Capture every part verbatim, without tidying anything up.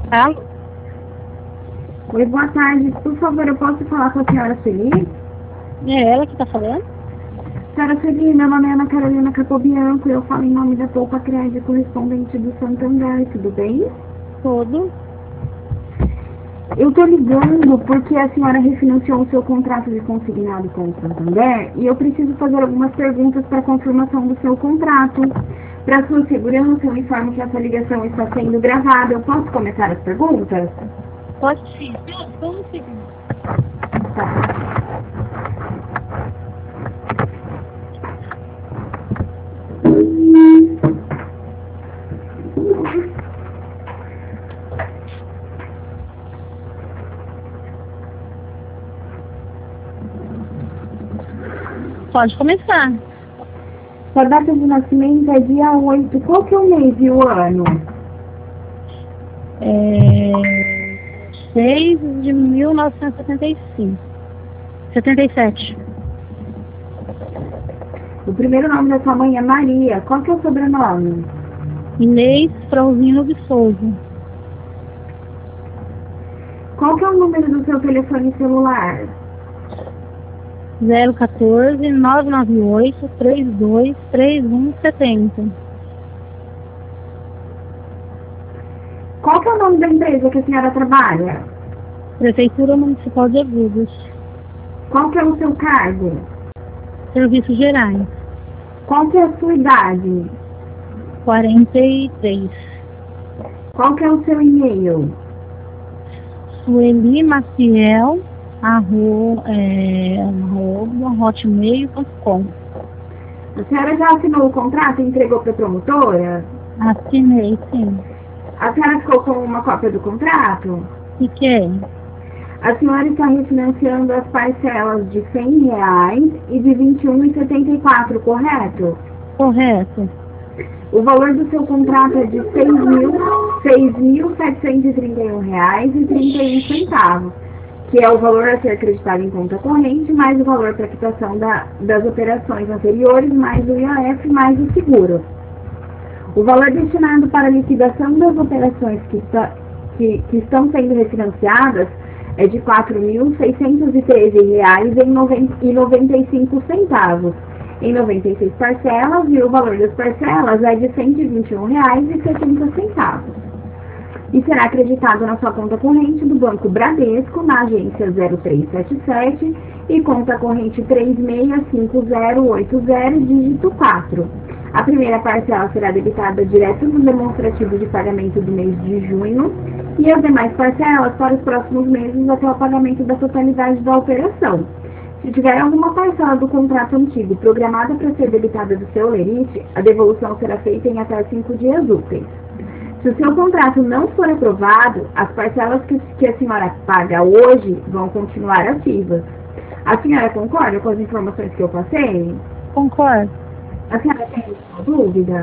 Alô? Oi, boa tarde. Por favor, eu posso falar com a senhora Sueli? É ela que tá falando? Senhora Sueli, meu nome é Ana Carolina Capobianco e eu falo em nome da Poupa Crédito, correspondente do Santander, tudo bem? Tudo. Eu tô ligando porque a senhora refinanciou o seu contrato de consignado com o Santander e eu preciso fazer algumas perguntas para confirmação do seu contrato. Para sua segurança, eu informo que essa ligação está sendo gravada. Eu posso começar as perguntas? Pode sim. Só um segundo. Tá. Pode começar. Sua data de nascimento é dia oito. Qual que é o mês e o ano? É... seis de mil novecentos e setenta e cinco. setenta e sete. O primeiro nome da sua mãe é Maria. Qual que é o sobrenome? Inês Frauzino de Souza. Qual que é o número do seu telefone celular? zero um quatro, nove nove oito, três dois, três um sete zero. Qual que é o nome da empresa que a senhora trabalha? Prefeitura Municipal de Agudos. Qual que é o seu cargo? Serviços Gerais. Qual que é a sua idade? quarenta e três. Qual que é o seu e-mail? Sueli Maciel, arroba, é, arroba hotmail ponto com. A senhora já assinou o contrato e entregou para a promotora? Assinei, sim. A senhora ficou com uma cópia do contrato? Fiquei. A senhora está refinanciando as parcelas de cem reais e de vinte e um reais e setenta e quatro, correto? Correto. O valor do seu contrato é de seis mil setecentos e trinta e um reais e trinta e um centavos, que é o valor a ser acreditado em conta corrente, mais o valor para quitação da, das operações anteriores, mais o I O F, mais o seguro. O valor destinado para a liquidação das operações que, está, que, que estão sendo refinanciadas é de quatro mil seiscentos e treze reais e noventa e cinco centavos, em noventa e seis parcelas, e o valor das parcelas é de cento e vinte e um reais e setenta centavos. E será acreditado na sua conta corrente do Banco Bradesco, na agência zero três sete sete e conta corrente três seis cinco zero oito zero, dígito quatro. A primeira parcela será debitada direto no demonstrativo de pagamento do mês de junho e as demais parcelas para os próximos meses até o pagamento da totalidade da operação. Se tiver alguma parcela do contrato antigo programada para ser debitada do seu lerite, a devolução será feita em até cinco dias úteis. Se o seu contrato não for aprovado, as parcelas que, que a senhora paga hoje vão continuar ativas. A senhora concorda com as informações que eu passei? Concordo. A senhora tem alguma dúvida?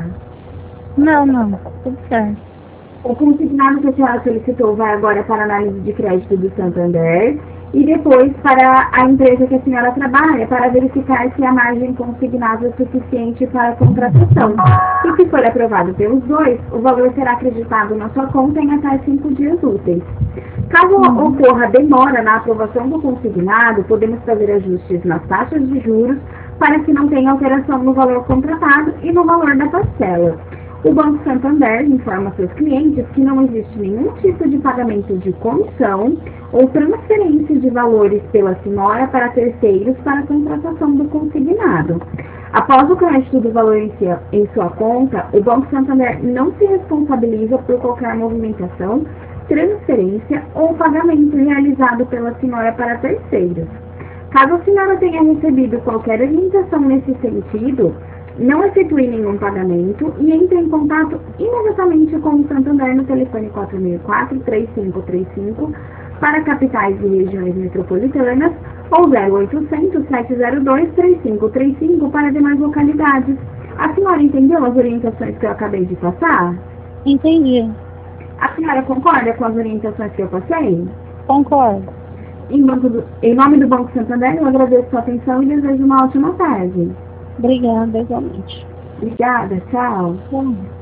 Não, não. Tudo certo. O consignado que a senhora solicitou vai agora para a análise de crédito do Santander e depois para a empresa que a senhora trabalha para verificar se a margem consignada é suficiente para a contratação. E se for aprovado pelos dois, o valor será acreditado na sua conta em até cinco dias úteis. Caso Uhum. ocorra demora na aprovação do consignado, podemos fazer ajustes nas taxas de juros para que não tenha alteração no valor contratado e no valor da parcela. O Banco Santander informa seus clientes que não existe nenhum tipo de pagamento de comissão ou transferência de valores pela senhora para terceiros para a contratação do consignado. Após o crédito do valor em, si, em sua conta, o Banco Santander não se responsabiliza por qualquer movimentação, transferência ou pagamento realizado pela senhora para terceiros. Caso a senhora tenha recebido qualquer orientação nesse sentido, não efetue nenhum pagamento e entre em contato imediatamente com o Santander no telefone quatro mil e quatro, três cinco três cinco para capitais e regiões metropolitanas ou zero oitocentos, sete zero dois, três cinco três cinco para demais localidades. A senhora entendeu as orientações que eu acabei de passar? Entendi. A senhora concorda com as orientações que eu passei? Concordo. Em, do, em nome do Banco Santander, eu agradeço a sua atenção e desejo uma ótima tarde. Obrigada, igualmente. Obrigada, tchau. Bom.